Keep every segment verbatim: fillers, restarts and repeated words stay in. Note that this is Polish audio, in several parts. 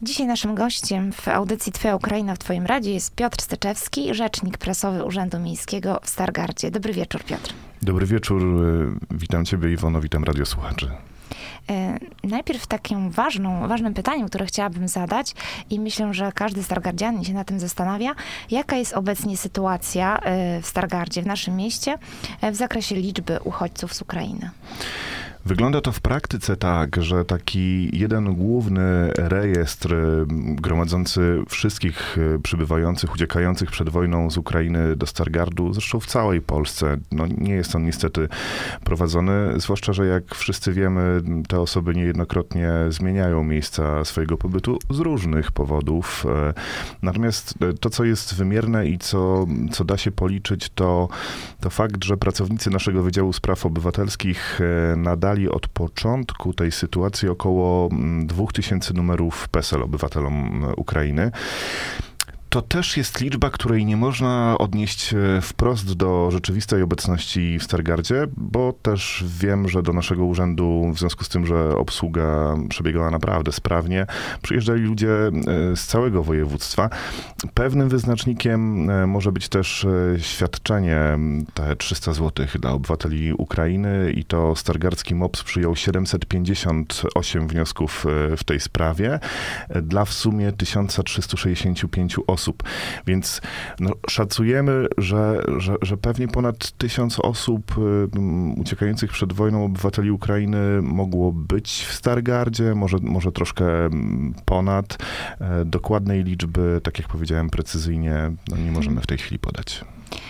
Dzisiaj naszym gościem w audycji Twoja Ukraina w Twoim Radzie jest Piotr Styczewski, rzecznik prasowy Urzędu Miejskiego w Stargardzie. Dobry wieczór, Piotr. Dobry wieczór. Witam Ciebie, Iwono, witam radiosłuchaczy. Najpierw takim ważną, ważnym pytaniem, które chciałabym zadać i myślę, że każdy stargardzianin się na tym zastanawia, jaka jest obecnie sytuacja w Stargardzie, w naszym mieście, w zakresie liczby uchodźców z Ukrainy. Wygląda to w praktyce tak, że taki jeden główny rejestr gromadzący wszystkich przybywających, uciekających przed wojną z Ukrainy do Stargardu, zresztą w całej Polsce, no nie jest on niestety prowadzony, zwłaszcza, że jak wszyscy wiemy, te osoby niejednokrotnie zmieniają miejsca swojego pobytu z różnych powodów. Natomiast to, co jest wymierne i co, co da się policzyć, to, to fakt, że pracownicy naszego Wydziału Spraw Obywatelskich nadal od początku tej sytuacji około dwóch tysięcy numerów PESEL obywatelom Ukrainy. To też jest liczba, której nie można odnieść wprost do rzeczywistej obecności w Stargardzie, bo też wiem, że do naszego urzędu, w związku z tym, że obsługa przebiegała naprawdę sprawnie, przyjeżdżali ludzie z całego województwa. Pewnym wyznacznikiem może być też świadczenie, te trzysta złotych dla obywateli Ukrainy, i to stargardzki MOPS przyjął siedemset pięćdziesiąt osiem wniosków w tej sprawie dla w sumie tysiąc trzysta sześćdziesiąt pięć osób. Więc no, szacujemy, że, że, że pewnie ponad tysiąc osób um, uciekających przed wojną obywateli Ukrainy mogło być w Stargardzie, może, może troszkę ponad. E, dokładnej liczby, tak jak powiedziałem precyzyjnie, no, nie możemy w tej chwili podać.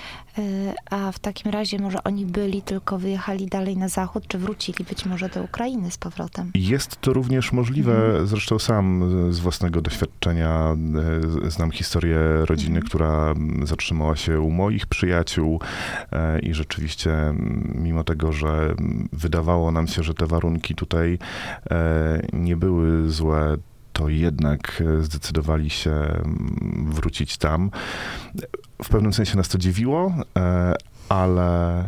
A w takim razie może oni byli, tylko wyjechali dalej na zachód, czy wrócili być może do Ukrainy z powrotem? Jest to również możliwe. Mhm. Zresztą sam z własnego doświadczenia znam historię rodziny, mhm. która zatrzymała się u moich przyjaciół i rzeczywiście mimo tego, że wydawało nam się, że te warunki tutaj nie były złe, to jednak zdecydowali się wrócić tam. W pewnym sensie nas to dziwiło, ale,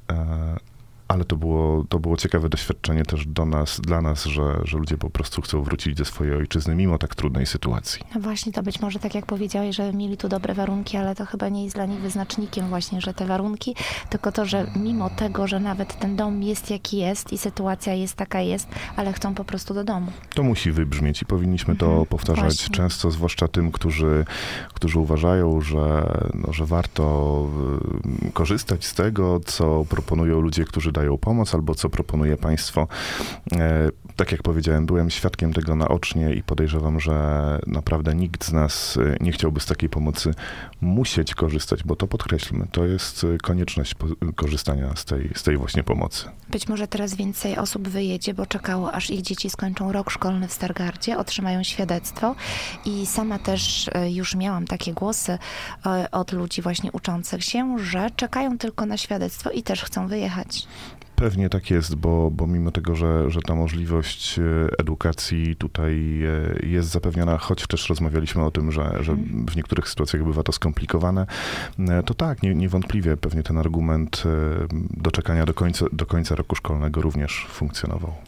ale to było, to było ciekawe doświadczenie też do nas, dla nas, że, że ludzie po prostu chcą wrócić do swojej ojczyzny mimo tak trudnej sytuacji. No właśnie, to być może tak jak powiedziałeś, że mieli tu dobre warunki, ale to chyba nie jest dla nich wyznacznikiem właśnie, że te warunki, tylko to, że mimo tego, że nawet ten dom jest jaki jest i sytuacja jest taka jest, ale chcą po prostu do domu. To musi wybrzmieć i powinniśmy to mhm, powtarzać właśnie. Często, zwłaszcza tym, którzy, którzy uważają, że, no, że warto korzystać z tego, co proponują ludzie, którzy dają pomoc, albo co proponuje państwo. E, tak jak powiedziałem, byłem świadkiem tego naocznie i podejrzewam, że naprawdę nikt z nas nie chciałby z takiej pomocy musieć korzystać, bo to podkreślmy, to jest konieczność po- korzystania z tej, z tej właśnie pomocy. Być może teraz więcej osób wyjedzie, bo czekało, aż ich dzieci skończą rok szkolny w Stargardzie, otrzymają świadectwo i sama też już miałam takie głosy od ludzi właśnie uczących się, że czekają tylko na świadectwo i też chcą wyjechać. Pewnie tak jest, bo, bo mimo tego, że, że ta możliwość edukacji tutaj jest zapewniona, choć też rozmawialiśmy o tym, że, że w niektórych sytuacjach bywa to skomplikowane, to tak, nie, niewątpliwie pewnie ten argument doczekania do końca, do końca roku szkolnego również funkcjonował.